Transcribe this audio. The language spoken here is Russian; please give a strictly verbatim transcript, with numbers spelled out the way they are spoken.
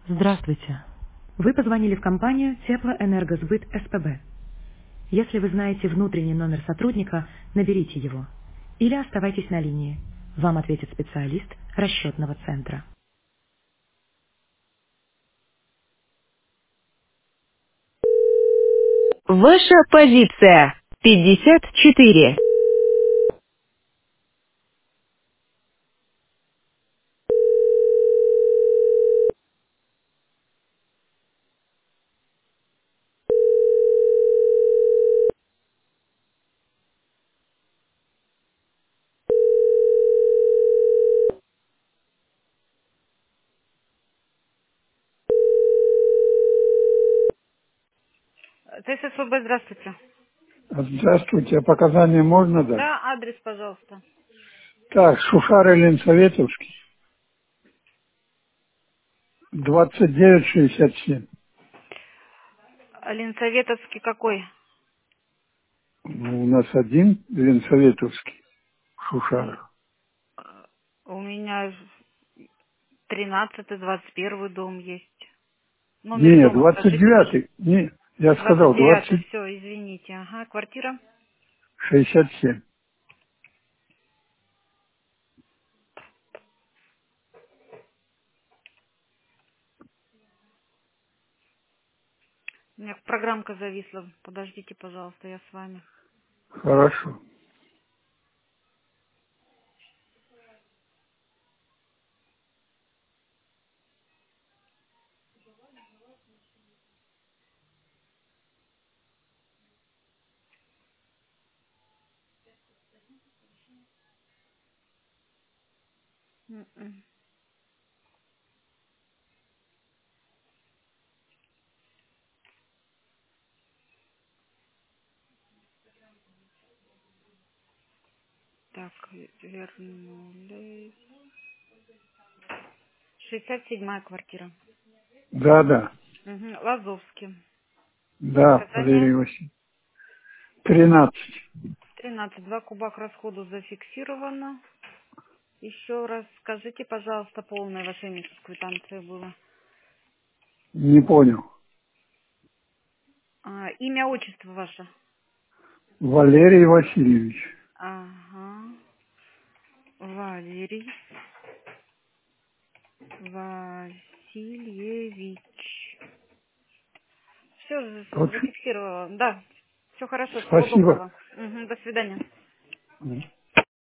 Здравствуйте. Вы позвонили в компанию Теплоэнергосбыт СПБ. Если вы знаете внутренний номер сотрудника, наберите его. Или оставайтесь на линии. Вам ответит специалист расчетного центра. Ваша позиция. пятьдесят четыре. ТССВБ, здравствуйте. Здравствуйте, а показания можно дать? Да, адрес, пожалуйста. Так, Шушар Ильин Советовский, двадцать девять шестьдесят семь. Ленсоветовский какой? Ну, у нас один Ленсоветовский, М, Шушара. э, У меня тринадцатый, двадцать первый дом есть. Номер Не, дома двадцать скажите, пожалуйста. девятый. Не, я двадцать сказал девятый, двадцать все, извините. Ага, квартира. шестьдесят семь. У меня программка зависла. Подождите, пожалуйста, я с вами. Хорошо. М-м. Так, вернулись. шестьдесят седьмая квартира. Да, да. Угу. Лазовский. Да, Показания Валерий Васильевич. Тринадцать. тринадцать. Два кубах расходу зафиксировано. Еще раз скажите, пожалуйста, полное ваше имя, чтобы квитанция была. Не понял. А, имя, отчество ваше. Валерий Васильевич. Ага. Валерий Васильевич. Все Вот, зафиксировала. Да. Все хорошо. Всего спасибо. доброго. Мгм, до свидания.